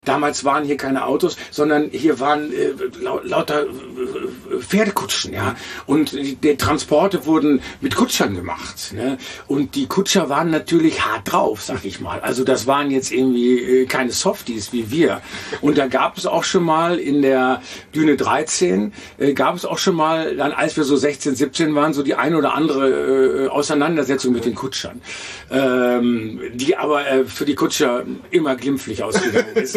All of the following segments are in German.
Damals waren hier keine Autos, sondern hier waren lauter Pferdekutschen, ja. Und die Transporte wurden mit Kutschern gemacht, ne? Und die Kutscher waren natürlich hart drauf, sag ich mal. Also das waren jetzt irgendwie keine Softies wie wir. Und da gab es auch schon mal in der Düne 13, gab es auch schon mal, dann als wir so 16, 17 waren, so die eine oder andere Auseinandersetzung mit den Kutschern. Die aber für die Kutscher immer glimpflich ausgegangen ist.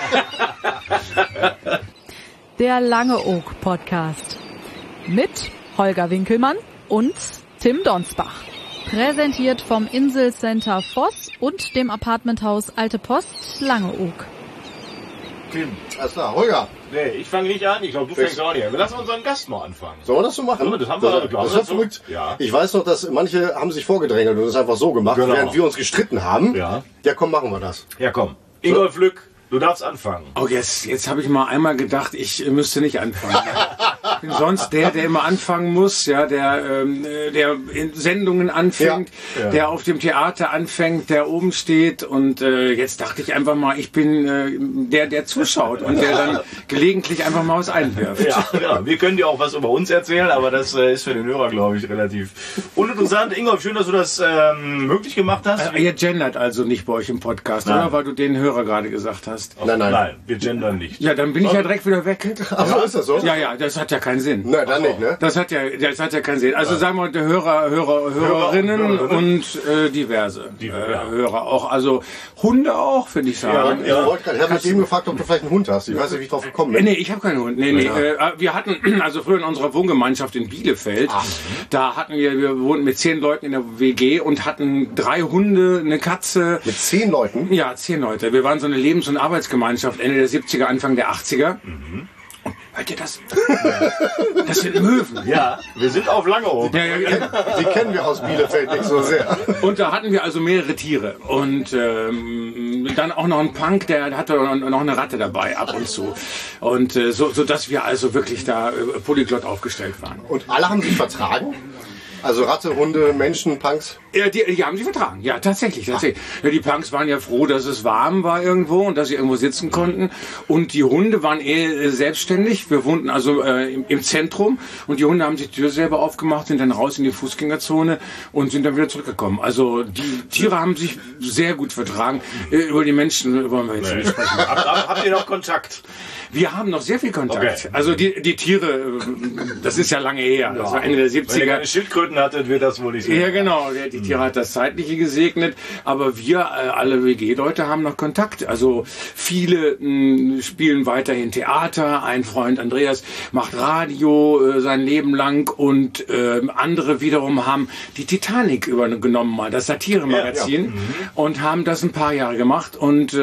Der Langeoog Podcast mit Holger Winkelmann und Tim Donsbach. Präsentiert vom Inselcenter Voss und dem Apartmenthaus Alte Post Langeoog. Tim, alles klar. Holger. Nee, ich fange nicht an. Ich glaube, du fängst auch nicht an. Wir lassen unseren Gast mal anfangen. Sollen wir das so machen? Ja, das haben wir das ist verrückt. Ja. Ich weiß noch, dass manche haben sich vorgedrängelt und das einfach so gemacht, während wir uns gestritten haben. Ja, komm, machen wir das. Ja, komm. Ingolf Lück, du darfst anfangen. Oh, jetzt habe ich mal einmal gedacht, ich müsste nicht anfangen. Ich bin sonst der immer anfangen muss, ja, der in Sendungen anfängt, der auf dem Theater anfängt, der oben steht. Und jetzt dachte ich einfach mal, ich bin der zuschaut und der dann gelegentlich einfach mal was einwirft. Ja, wir können dir auch was über uns erzählen, aber das ist für den Hörer, glaube ich, relativ uninteressant. Ingolf, schön, dass du das möglich gemacht hast. Ihr gendert also nicht bei euch im Podcast, oder? Weil du den Hörer gerade gesagt hast. Nein, wir gendern nicht. Ja, dann bin ich ja direkt wieder weg. Ach so, ist das so? Ja, das hat ja keinen Sinn. Nein, dann nicht, ne? Das hat ja keinen Sinn. Also sagen wir der Hörerinnen und diverse Hörer auch. Also Hunde auch, finde ich sagen. Ich habe mich eben gefragt, ob du vielleicht einen Hund hast. Ich weiß nicht, wie ich drauf gekommen bin. Nee, ich habe keinen Hund. Nee. Wir hatten, also früher in unserer Wohngemeinschaft in Bielefeld, da hatten wir wohnten mit 10 Leuten in der WG und hatten 3 Hunde, eine Katze. Mit 10 Leuten? Ja, 10 Leute. Wir waren so eine Lebens- und Arbeitsgemeinschaft Ende der 70er, Anfang der 80er. Hört ihr das? Das sind Möwen. Ja, wir sind auf Langeoog. Die kennen wir aus Bielefeld nicht so sehr. Und da hatten wir also mehrere Tiere. Und dann auch noch ein Punk, der hatte noch eine Ratte dabei ab und zu. Und so dass wir also wirklich da polyglott aufgestellt waren. Und alle haben sich vertragen? Also Ratte, Hunde, Menschen, Punks? Ja, die haben sie vertragen. Ja, tatsächlich. Ja, die Punks waren ja froh, dass es warm war irgendwo und dass sie irgendwo sitzen konnten. Und die Hunde waren selbstständig. Wir wohnten also im Zentrum und die Hunde haben sich die Tür selber aufgemacht, sind dann raus in die Fußgängerzone und sind dann wieder zurückgekommen. Also die Tiere haben sich sehr gut vertragen. Über die Menschen wollen wir jetzt nicht sprechen. Habt ihr noch Kontakt? Wir haben noch sehr viel Kontakt. Okay. Also die Tiere, das ist ja lange her. Das war Ende der 70er. Wenn ihr keine Schildkröten hattet, wird das wohl nicht so. Ja, genau. Die Tiere hat das Zeitliche gesegnet. Aber wir, alle WG-Leute, haben noch Kontakt. Also viele spielen weiterhin Theater. Ein Freund, Andreas, macht Radio sein Leben lang. Und andere wiederum haben die Titanic übergenommen, mal das Satiremagazin. Und haben das ein paar Jahre gemacht. Und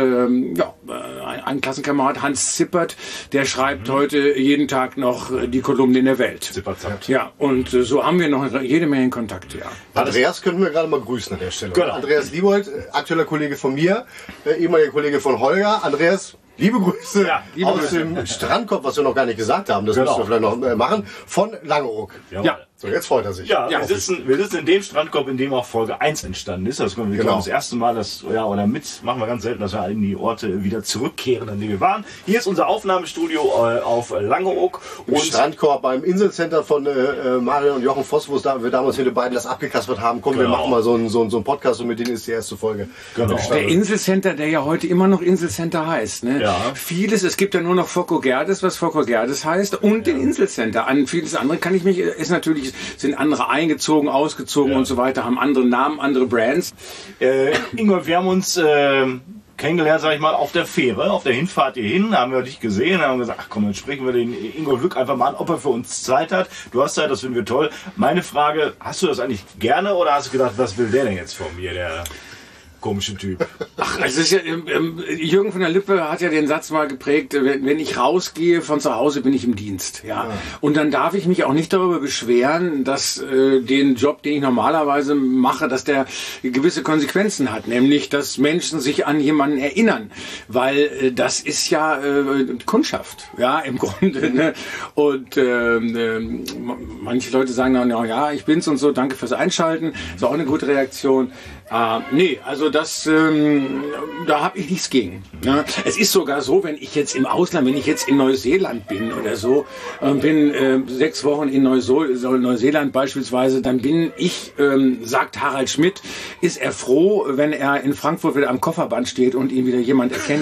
ein Klassenkamerad, Hans Zippert, der schreibt heute jeden Tag noch die Kolumnen in der Welt. Zipperzeit. Ja, und so haben wir noch jede Menge Kontakte, ja. Andreas können wir gerade mal grüßen an der Stelle. Genau. Andreas Liebold, aktueller Kollege von mir, ehemaliger Kollege von Holger. Andreas, liebe Grüße aus dem Strandkorb, was wir noch gar nicht gesagt haben, das müssen wir vielleicht noch machen, von Langeoog. Ja. So, jetzt freut er sich. Ja, wir sitzen in dem Strandkorb, in dem auch Folge 1 entstanden ist. Das können wir das erste Mal, machen wir ganz selten, dass wir in die Orte wieder zurückkehren, an die wir waren. Hier ist unser Aufnahmestudio auf Langeoog. Im Strandkorb beim Inselcenter von Marion und Jochen Voss, wo wir damals mit den beiden das abgekaspert haben. Komm, wir machen mal so einen Podcast und mit denen ist die erste Folge. Genau. Der Inselcenter, der ja heute immer noch Inselcenter heißt. Ne? Ja. Vieles, es gibt ja nur noch Focko Gerdes, was Focko Gerdes heißt, und den Inselcenter. An vieles andere sind andere eingezogen, ausgezogen und so weiter, haben andere Namen, andere Brands. Ingolf, wir haben uns kennengelernt, sag ich mal, auf der Fähre, auf der Hinfahrt hierhin, haben wir dich gesehen, haben gesagt, ach komm, jetzt sprechen wir den Ingolf Lück einfach mal an, ob er für uns Zeit hat. Du hast Zeit, das finden wir toll. Meine Frage, hast du das eigentlich gerne oder hast du gedacht, was will der denn jetzt von mir, der komische Typ? Ach, es ist ja, Jürgen von der Lippe hat ja den Satz mal geprägt, wenn ich rausgehe von zu Hause, bin ich im Dienst. Ja. Und dann darf ich mich auch nicht darüber beschweren, dass den Job, den ich normalerweise mache, dass der gewisse Konsequenzen hat. Nämlich, dass Menschen sich an jemanden erinnern. Weil das ist ja Kundschaft, ja, im Grunde. Ne? Und manche Leute sagen dann, ja, ich bin's und so, danke fürs Einschalten. Ist auch eine gute Reaktion. Nee, also das, da habe ich nichts gegen. Ne? Es ist sogar so, wenn ich jetzt im Ausland, wenn ich jetzt in Neuseeland bin oder so, bin 6 Wochen in Neuseeland beispielsweise, dann bin ich, sagt Harald Schmidt, ist er froh, wenn er in Frankfurt wieder am Kofferband steht und ihn wieder jemand erkennt.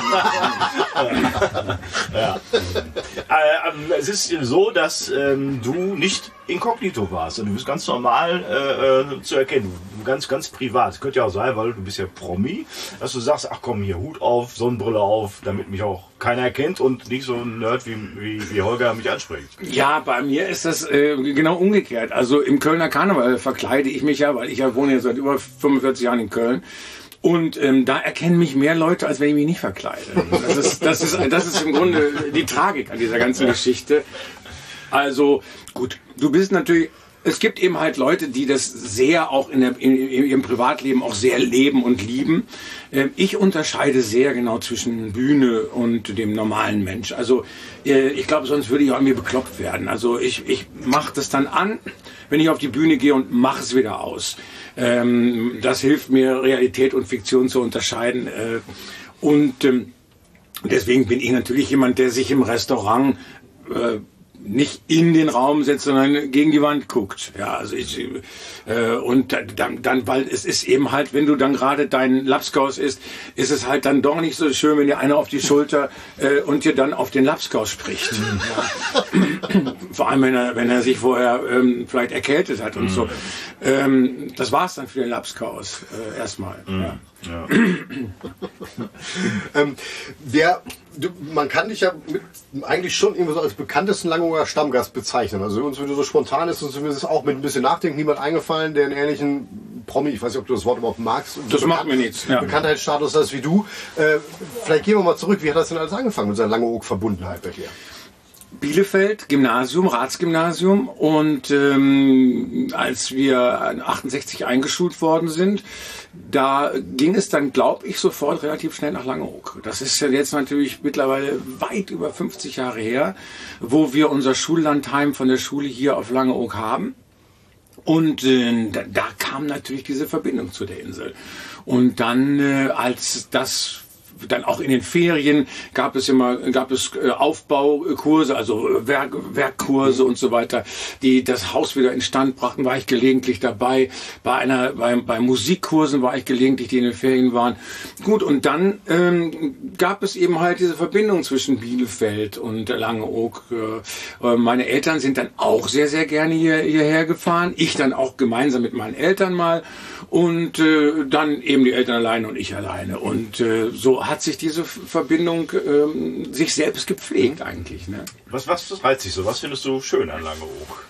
Ja. Es ist so, dass du nicht inkognito warst. Du bist ganz normal zu erkennen. Ganz privat. Es könnte ja auch sein, weil du bist ja Promi, dass du sagst, ach komm, hier Hut auf, Sonnenbrille auf, damit mich auch keiner erkennt und nicht so ein Nerd wie Holger mich anspricht. Ja, bei mir ist das genau umgekehrt. Also im Kölner Karneval verkleide ich mich ja, weil ich ja wohne ja seit über 45 Jahren in Köln. Und da erkennen mich mehr Leute, als wenn ich mich nicht verkleide. Das ist im Grunde die Tragik an dieser ganzen Geschichte. Also gut, du bist natürlich, es gibt eben halt Leute, die das sehr auch in ihrem Privatleben auch sehr leben und lieben. Ich unterscheide sehr genau zwischen Bühne und dem normalen Mensch. Also ich glaube, sonst würde ich auch an mir bekloppt werden. Also ich mache das dann an, wenn ich auf die Bühne gehe und mache es wieder aus. Das hilft mir, Realität und Fiktion zu unterscheiden. Und deswegen bin ich natürlich jemand, der sich im Restaurant nicht in den Raum setzt, sondern gegen die Wand guckt. Ja, also und dann, weil es ist eben halt, wenn du dann gerade deinen Lapskaus isst, ist es halt dann doch nicht so schön, wenn dir einer auf die Schulter und dir dann auf den Lapskaus spricht. Ja. Vor allem, wenn er sich vorher vielleicht erkältet hat und so. Das war's dann für den Lapskaus erstmal. Ja. Ja. Man kann dich ja eigentlich schon irgendwie so als bekanntesten Langeoger Stammgast bezeichnen. Also uns, wenn du so spontan ist, uns ist auch mit ein bisschen Nachdenken niemand eingefallen, der einen ähnlichen Promi, ich weiß nicht, ob du das Wort überhaupt magst. Das macht mir nichts. Ja. Bekanntheitsstatus hast wie du. Vielleicht gehen wir mal zurück. Wie hat das denn alles angefangen mit seiner Langeoog-Verbundenheit bei dir? Bielefeld, Gymnasium, Ratsgymnasium, und als wir 68 eingeschult worden sind, da ging es dann, glaube ich, sofort relativ schnell nach Langeoog. Das ist ja jetzt natürlich mittlerweile weit über 50 Jahre her, wo wir unser Schullandheim von der Schule hier auf Langeoog haben. Und da kam natürlich diese Verbindung zu der Insel. Und dann, als das dann auch in den Ferien gab es Aufbaukurse, also Werkkurse und so weiter, die das Haus wieder instand brachten, war ich gelegentlich dabei. Bei Musikkursen war ich gelegentlich, die in den Ferien waren. Gut, und dann gab es eben halt diese Verbindung zwischen Bielefeld und Langeoog. Meine Eltern sind dann auch sehr, sehr gerne hierher gefahren. Ich dann auch gemeinsam mit meinen Eltern mal. Und dann eben die Eltern alleine und ich alleine. Und so hat sich diese Verbindung sich selbst gepflegt eigentlich. Ne? Was reizt dich so? Was findest du schön an Langeoog?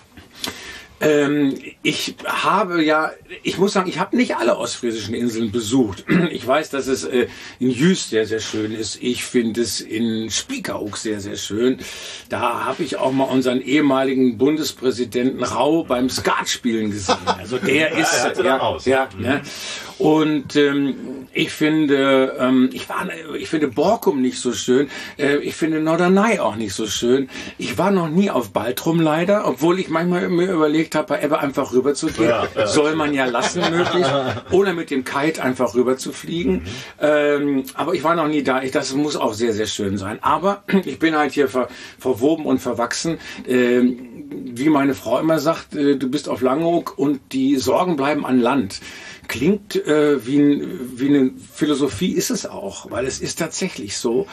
Ich muss sagen, ich habe nicht alle ostfriesischen Inseln besucht. Ich weiß, dass es in Jüst sehr, sehr schön ist. Ich finde es in Spiekeroog sehr, sehr schön. Da habe ich auch mal unseren ehemaligen Bundespräsidenten Rau beim Skatspielen gesehen. Also der ist ne? Und ich finde Borkum nicht so schön. Ich finde Norderney auch nicht so schön. Ich war noch nie auf Baltrum leider, obwohl ich manchmal mir überlegt habe, bei Ebbe einfach rüber zu gehen. Ja. Soll man ja lassen möglich. Oder mit dem Kite einfach rüber zu fliegen. Aber ich war noch nie da. Das muss auch sehr, sehr schön sein. Aber ich bin halt hier verwoben und verwachsen. Wie meine Frau immer sagt, du bist auf Langeoog und die Sorgen bleiben an Land. Klingt wie eine Philosophie, ist es auch, weil es ist tatsächlich so.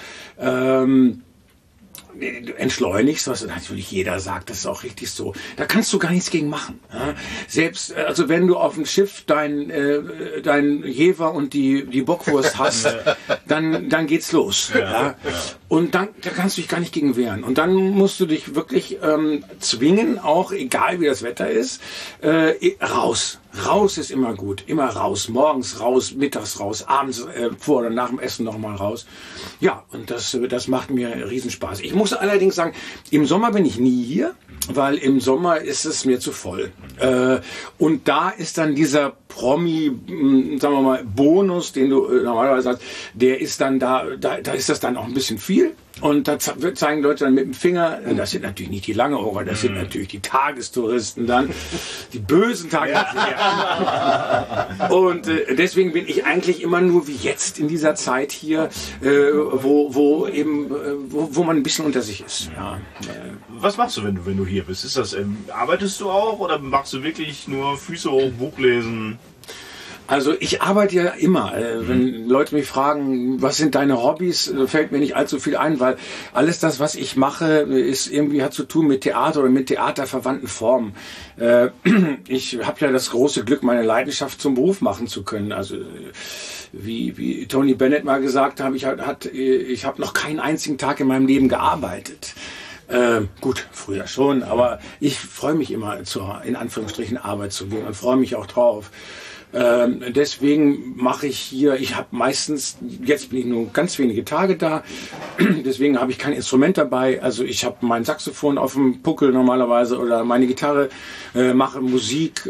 Du entschleunigst, was natürlich jeder sagt, das ist auch richtig so. Da kannst du gar nichts gegen machen. Ja? Selbst, also wenn du auf dem Schiff dein Jever und die Bockwurst hast, dann geht's los. Ja? Und da kannst du dich gar nicht gegen wehren. Und dann musst du dich wirklich zwingen, auch egal wie das Wetter ist, raus. Raus ist immer gut, immer raus. Morgens raus, mittags raus, abends vor oder nach dem Essen nochmal raus. Ja, und das macht mir Riesenspaß. Ich muss allerdings sagen, im Sommer bin ich nie hier, weil im Sommer ist es mir zu voll. Und da ist dann dieser Promi, sagen wir mal, Bonus, den du normalerweise hast, der ist dann da ist das dann auch ein bisschen viel. Und da zeigen Leute dann mit dem Finger, das sind natürlich nicht die Langeohrer, das sind natürlich die Tagestouristen dann, die bösen Tagestouristen. Und deswegen bin ich eigentlich immer nur wie jetzt in dieser Zeit hier, wo man ein bisschen unter sich ist. Ja. Was machst du, wenn du hier bist? Ist das, arbeitest du auch oder machst du wirklich nur Füße hoch, Buch lesen? Also ich arbeite ja immer. Wenn Leute mich fragen, was sind deine Hobbys, fällt mir nicht allzu viel ein, weil alles das, was ich mache, ist irgendwie hat zu tun mit Theater oder mit theaterverwandten Formen. Ich habe ja das große Glück, meine Leidenschaft zum Beruf machen zu können. Also wie Tony Bennett mal gesagt hat, ich habe noch keinen einzigen Tag in meinem Leben gearbeitet. Gut, früher schon, aber ich freue mich immer zur, in Anführungsstrichen, Arbeit zu gehen und freue mich auch drauf. Deswegen mache ich hier, ich habe meistens, jetzt bin ich nur ganz wenige Tage da, deswegen habe ich kein Instrument dabei, also ich habe mein Saxophon auf dem Puckel normalerweise oder meine Gitarre, mache Musik,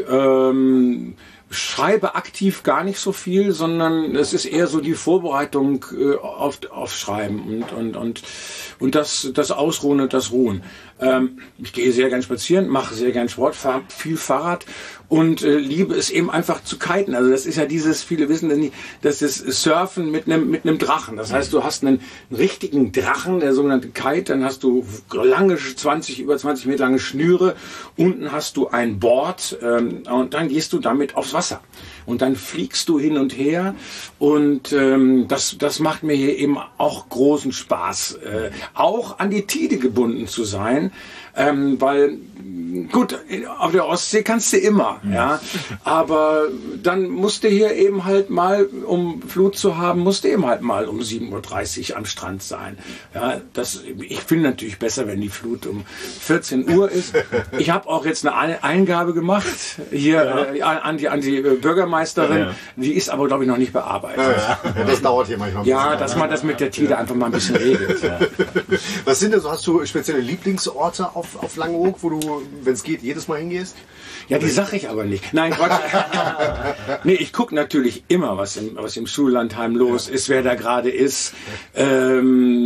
schreibe aktiv gar nicht so viel, sondern es ist eher so die Vorbereitung auf Schreiben und das Ausruhen und das Ruhen. Ich gehe sehr gern spazieren, mache sehr gern Sport, fahre viel Fahrrad und liebe es eben einfach zu kiten. Also das ist ja dieses, viele wissen das nicht, das ist Surfen mit einem Drachen. Das heißt, du hast einen richtigen Drachen, der sogenannte Kite, dann hast du lange über 20 Meter lange Schnüre, unten hast du ein Board und dann gehst du damit aufs Wasser. Und dann fliegst du hin und her und das macht mir hier eben auch großen Spaß, auch an die Tide gebunden zu sein, weil gut, auf der Ostsee kannst du immer, ja, aber dann musst du hier eben halt mal, um Flut zu haben, musst du eben halt mal um 7:30 Uhr am Strand sein. Ja, ich finde natürlich besser, wenn die Flut um 14 Uhr ist. Ich habe auch jetzt eine Eingabe gemacht hier an die Bürgermeisterin, die ist aber, glaube ich, noch nicht bearbeitet. Das dauert hier manchmal. Ja, dass man das mit der Tide einfach mal ein bisschen regelt. Ja. Was sind denn so, hast du spezielle Lieblingsorte auf Langeoog, wo du, wenn es geht, jedes Mal hingehst? Ja, die sage ich aber nicht. Nein, Quatsch. Nee, ich gucke natürlich immer, was im Schullandheim los ist, wer da gerade ist. Sehe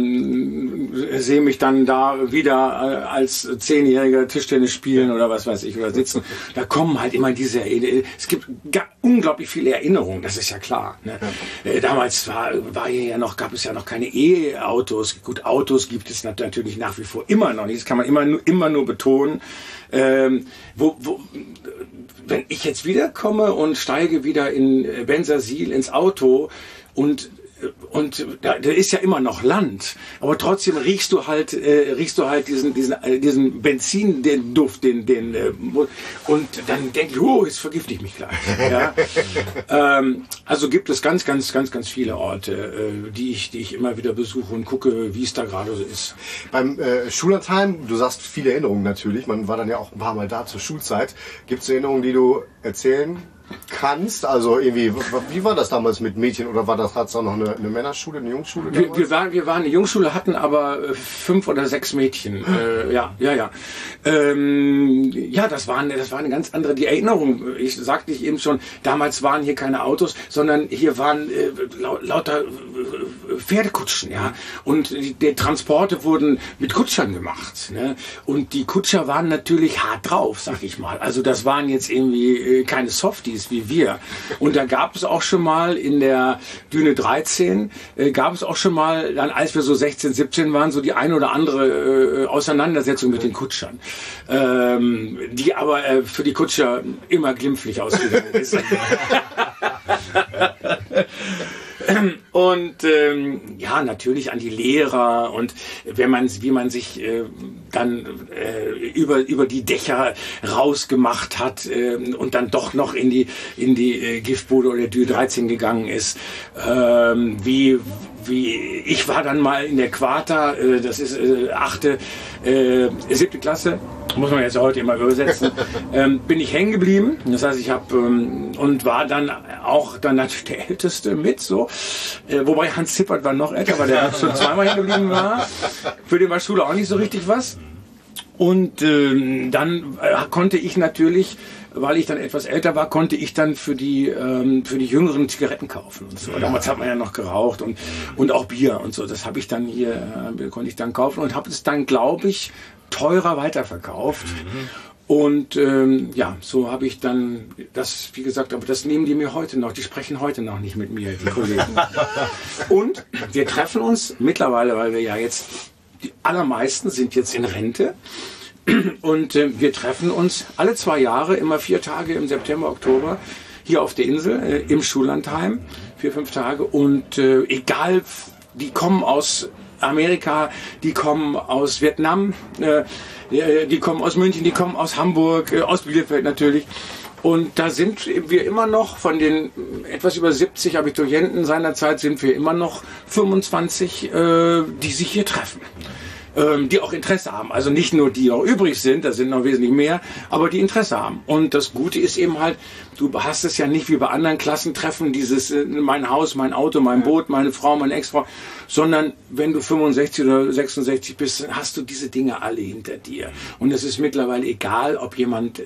mich dann da wieder als 10-Jähriger Tischtennis spielen oder was weiß ich, oder sitzen. Da kommen halt immer es gibt unglaublich viele Erinnerungen, das ist ja klar. Ne? Damals gab es ja noch keine E-Autos. Gut, Autos gibt es natürlich nach wie vor immer noch nicht. Das kann man immer nur betonen. Wenn ich jetzt wiederkomme und steige wieder in Bensersiel ins Auto und da ist ja immer noch Land, aber trotzdem riechst du halt diesen Benzin, den Duft, und dann denke ich, jetzt vergifte ich mich gleich. Ja? Also gibt es ganz viele Orte, die ich immer wieder besuche und gucke, wie es da gerade so ist. Beim Schullandheim, du sagst viele Erinnerungen natürlich, man war dann ja auch ein paar Mal da zur Schulzeit. Gibt es Erinnerungen, die du erzählen kannst? Also irgendwie, wie war das damals mit Mädchen oder hat's auch noch eine Männerschule, eine Jungsschule? Wir waren eine Jungsschule, hatten aber 5 oder 6 Mädchen. Ja, das war eine ganz andere, die Erinnerung. Ich sagte ich eben schon, damals waren hier keine Autos, sondern hier waren lauter Pferdekutschen, ja. Und die Transporte wurden mit Kutschern gemacht, ne? Und die Kutscher waren natürlich hart drauf, sag ich mal. Also das waren jetzt irgendwie keine Softies wie wir. Und da gab es auch schon mal in der Düne 13, dann als wir so 16, 17 waren, so die eine oder andere Auseinandersetzung mit den Kutschern. Die aber für die Kutscher immer glimpflich ausgegangen ist. Und ja, natürlich an die Lehrer und wie man sich dann über die Dächer rausgemacht hat und dann doch noch in die Giftbude oder Dü 13 gegangen ist. Wie ich war dann mal in der Quarta, das ist 7. Klasse, muss man jetzt heute immer übersetzen, bin ich hängen geblieben. Das heißt, ich habe und war dann auch natürlich der Älteste mit, so. Wobei Hans Zippert war noch älter, weil der schon zweimal hängen geblieben war. Für den war Schule auch nicht so richtig was. Und dann konnte ich natürlich weil ich dann etwas älter war, konnte ich dann für die Jüngeren Zigaretten kaufen und so. Damals hat man ja noch geraucht und auch Bier und so. Das habe ich dann konnte ich dann kaufen und habe es dann, glaube ich, teurer weiterverkauft. Und so habe ich dann das, wie gesagt, aber das nehmen die mir heute noch, die sprechen heute noch nicht mit mir, die Kollegen. Und wir treffen uns mittlerweile, weil wir ja jetzt, die allermeisten sind jetzt in Rente, und wir treffen uns alle 2 Jahre, immer 4 Tage im September, Oktober, hier auf der Insel, im Schullandheim, 4, 5 Tage, und egal, die kommen aus Amerika, die kommen aus Vietnam, die kommen aus München, die kommen aus Hamburg, aus Bielefeld natürlich. Und da sind wir immer noch, von den etwas über 70 Abiturienten seinerzeit, sind wir immer noch 25, die sich hier treffen. Die auch Interesse haben. Also nicht nur die noch übrig sind, da sind noch wesentlich mehr, aber die Interesse haben. Und das Gute ist eben halt, du hast es ja nicht wie bei anderen Klassentreffen, dieses mein Haus, mein Auto, mein Boot, meine Frau, meine Ex-Frau, sondern wenn du 65 oder 66 bist, hast du diese Dinge alle hinter dir. Und es ist mittlerweile egal, ob jemand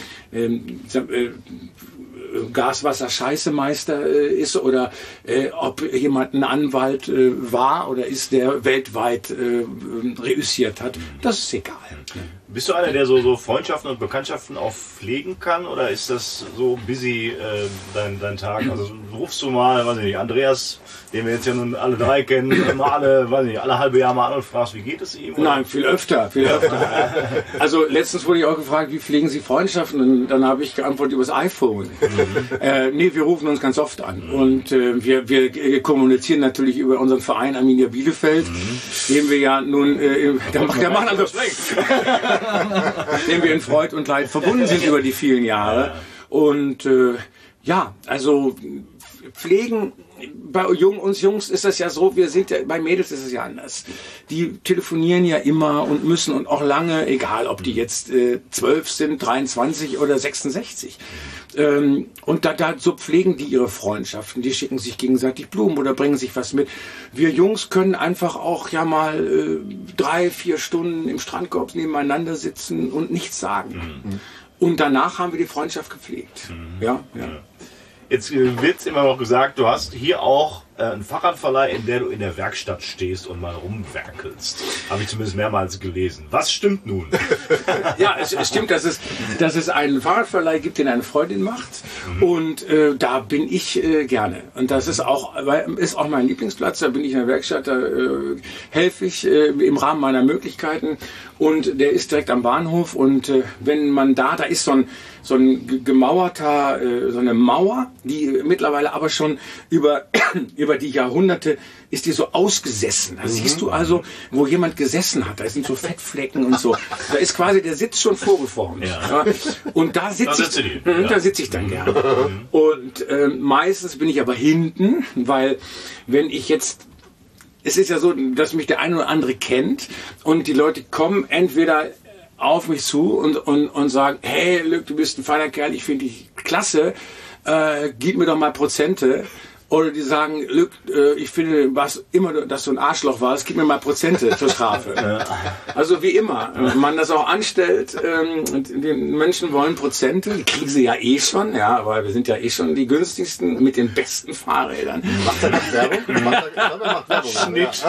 Gaswasser-Scheißemeister ist oder ob jemand ein Anwalt war oder ist, der weltweit reüssiert hat. Das ist egal. Bist du einer, der so Freundschaften und Bekanntschaften auch pflegen kann, oder ist das so busy dein Tag? Also rufst du mal, weiß ich nicht, Andreas, den wir jetzt ja nun alle 3 kennen, mal alle halbe Jahr mal an und fragst, wie geht es ihm? Oder? Nein, viel öfter. Also letztens wurde ich auch gefragt, wie pflegen Sie Freundschaften? Und dann habe ich geantwortet über das iPhone. Nee, wir rufen uns ganz oft an. Und wir kommunizieren natürlich über unseren Verein Arminia Bielefeld, den wir ja nun, der macht also dem wir in Freud und Leid verbunden sind über die vielen Jahre. Und also pflegen, bei uns Jungs ist das ja so, bei Mädels ist es ja anders. Die telefonieren ja immer und müssen und auch lange, egal ob die jetzt 12 sind, 23 oder 66. Und so pflegen die ihre Freundschaften, die schicken sich gegenseitig Blumen oder bringen sich was mit. Wir Jungs können einfach auch ja mal 3, 4 Stunden im Strandkorb nebeneinander sitzen und nichts sagen. Und danach haben wir die Freundschaft gepflegt. Ja. Jetzt wird immer noch gesagt, du hast hier auch einen Fahrradverleih, in der du in der Werkstatt stehst und mal rumwerkelst. Habe ich zumindest mehrmals gelesen. Was stimmt nun? Ja, es stimmt, dass es einen Fahrradverleih gibt, den eine Freundin macht. Und da bin ich gerne. Und das ist auch mein Lieblingsplatz. Da bin ich in der Werkstatt, da helfe ich im Rahmen meiner Möglichkeiten. Und der ist direkt am Bahnhof. Und wenn man da ist so ein gemauerter, so eine Mauer, die mittlerweile aber schon über die Jahrhunderte ist die so ausgesessen. Da siehst du also, wo jemand gesessen hat. Da sind so Fettflecken und so. Da ist quasi der Sitz schon vorgeformt. Ja. Und da sitze ich dann gerne. Und meistens bin ich aber hinten, weil wenn ich jetzt... Es ist ja so, dass mich der eine oder andere kennt und die Leute kommen entweder auf mich zu und sagen, hey Lück, du bist ein feiner Kerl, ich finde dich klasse, gib mir doch mal Prozente. Oder die sagen, Lück, ich finde, was immer, dass du ein Arschloch warst, gib mir mal Prozente zur Strafe. Also wie immer, wenn man das auch anstellt, die Menschen wollen Prozente, die kriegen sie ja eh schon, ja, weil wir sind ja eh schon die günstigsten mit den besten Fahrrädern. Macht er nicht Werbung? Macht Werbung. Schnitt.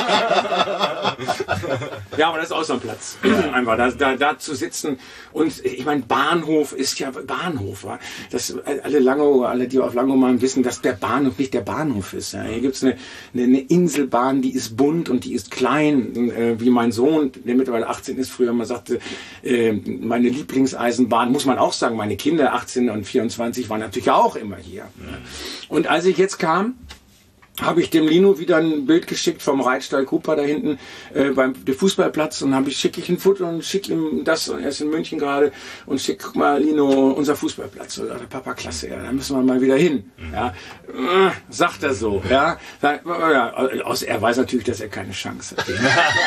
Ja, aber das ist auch so ein Platz. Einfach da zu sitzen. Und ich meine, Bahnhof ist ja Bahnhof. Das, alle, die auf Langeoog mal wissen, dass der Bahnhof nicht der Bahnhof ist. Ja. Hier gibt es eine Inselbahn, die ist bunt und die ist klein, wie mein Sohn, der mittlerweile 18 ist, früher mal sagte, meine Lieblingseisenbahn, muss man auch sagen, meine Kinder 18 und 24 waren natürlich auch immer hier. Ja. Und als ich jetzt kam, habe ich dem Lino wieder ein Bild geschickt vom Reitstall Cooper da hinten beim Fußballplatz und schicke ich ein Foto und schicke ihm das, er ist in München gerade, und guck mal Lino, unser Fußballplatz. Und sagt, Papa, klasse, ja, da müssen wir mal wieder hin. Ja, sagt er so. Ja, er weiß natürlich, dass er keine Chance hat.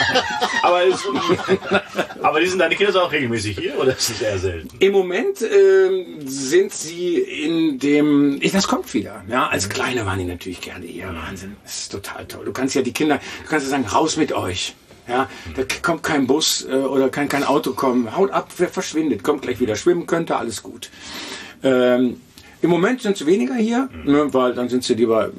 aber sind deine Kinder auch regelmäßig hier oder ist es eher selten? Im Moment sind sie das kommt wieder. Ja, als Kleine waren die natürlich gerne hier. Wahnsinn, das ist total toll. Du kannst ja sagen, raus mit euch. Ja, da kommt kein Bus oder kann kein Auto kommen. Haut ab, wer verschwindet, kommt gleich wieder schwimmen könnte, alles gut. Im Moment sind es weniger hier, ne, weil dann sind sie lieber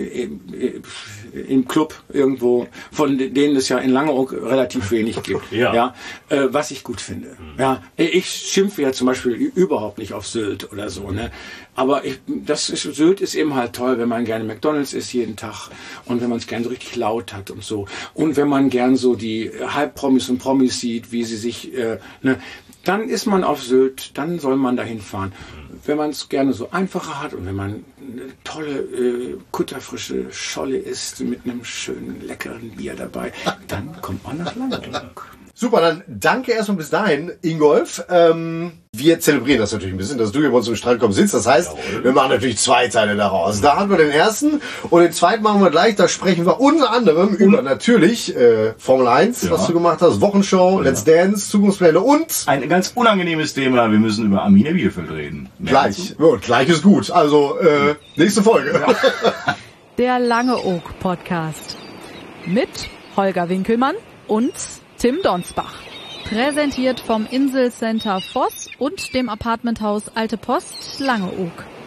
im Club irgendwo, von denen es ja in Langeoog relativ wenig gibt. Ja. Was ich gut finde. Ja, ich schimpfe ja zum Beispiel überhaupt nicht auf Sylt oder so, ne? Aber Sylt ist eben halt toll, wenn man gerne McDonald's isst jeden Tag und wenn man es gerne so richtig laut hat und so. Und wenn man gern so die Halbpromis und Promis sieht, wie sie sich, dann ist man auf Sylt, dann soll man dahin fahren. Wenn man es gerne so einfacher hat und wenn man eine tolle, kutterfrische Scholle isst mit einem schönen, leckeren Bier dabei, dann kommt man nach Langeoog. Super, dann danke erstmal bis dahin, Ingolf. Wir zelebrieren das natürlich ein bisschen, dass du hier bei uns im Strandkorb sitzt. Das heißt, wir machen natürlich 2 Teile daraus. Da haben wir den ersten und den zweiten machen wir gleich. Da sprechen wir unter anderem über natürlich Formel 1, was du gemacht hast, Wochenshow, Let's Dance, Zukunftspläne und... Ein ganz unangenehmes Thema. Wir müssen über Arminia Bielefeld reden. Gleich. Ja, gleich ist gut. Also, nächste Folge. Ja. Der Langeoog Podcast. Mit Holger Winkelmann und Tim Donsbach. Präsentiert vom Inselcenter Voss und dem Apartmenthaus Alte Post Langeoog.